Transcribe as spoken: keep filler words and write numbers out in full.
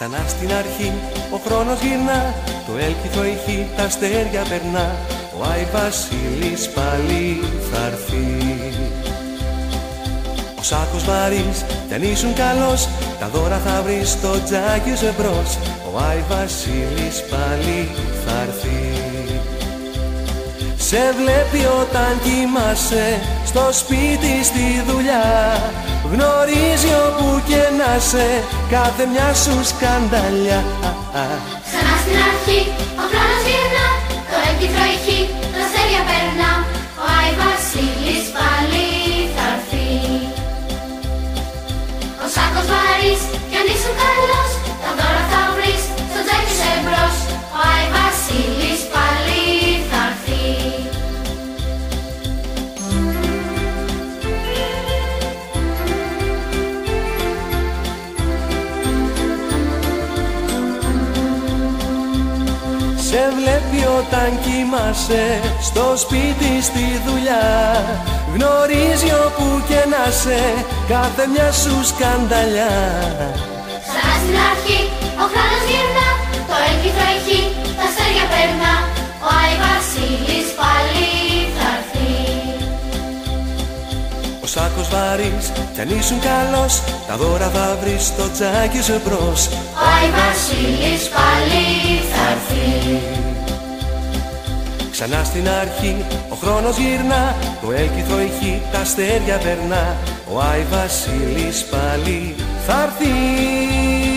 Ξανά στην αρχή ο χρόνος γυρνά, το έλκυθο ηχεί, τα αστέρια περνά. Ο Άι Βασίλης πάλι θa'ρθεί. Ο σάκος βαρύς κι αν ήσουν καλός, τα δώρα θα βρεις στο τζάκι σου εμπρός. Ο Άι Βασίλης πάλι θa'ρθεί. Σε βλέπει όταν κοιμάσαι, στο σπίτι, στη δουλειά. Γνωρίζει όπου και να σε, κάθε μια σου σκανταλιά. Ξανά στην αρχή ο χρόνος γυρνά, το έλκυθο ηχεί, τα αστέρια περνά. Ο Άι Βασίλης πάλι θa'ρθεί. Ο σάκος βαρύς κι αν ήσουν καλός, τα δώρα θα βρεις στο τζάκι σου εμπρός. Ο Άι Βασίλης πάλι θa'ρθεί. Σε βλέπει όταν κοιμάσαι, στο σπίτι, στη δουλειά. Γνωρίζει όπου και να σε, κάθε μια σου σκανταλιά. Ξανά στην αρχή ο χρόνος γυρνά, το έλκυθο ηχεί, τα αστέρια περνά. Ο Άι Βασίλης πάλι θa'ρθεί. Ο σάκος βαρύς κι αν ήσουν καλός, τα δώρα θα βρεις στο τζάκι σου εμπρός. Ο Άι Βασίλης πάλι θa'ρθεί. Ξανά στην αρχή ο χρόνος γυρνά, το έλκυθο ηχεί, τα αστέρια περνά. Ο Άι Βασίλης πάλι θa'ρθεί.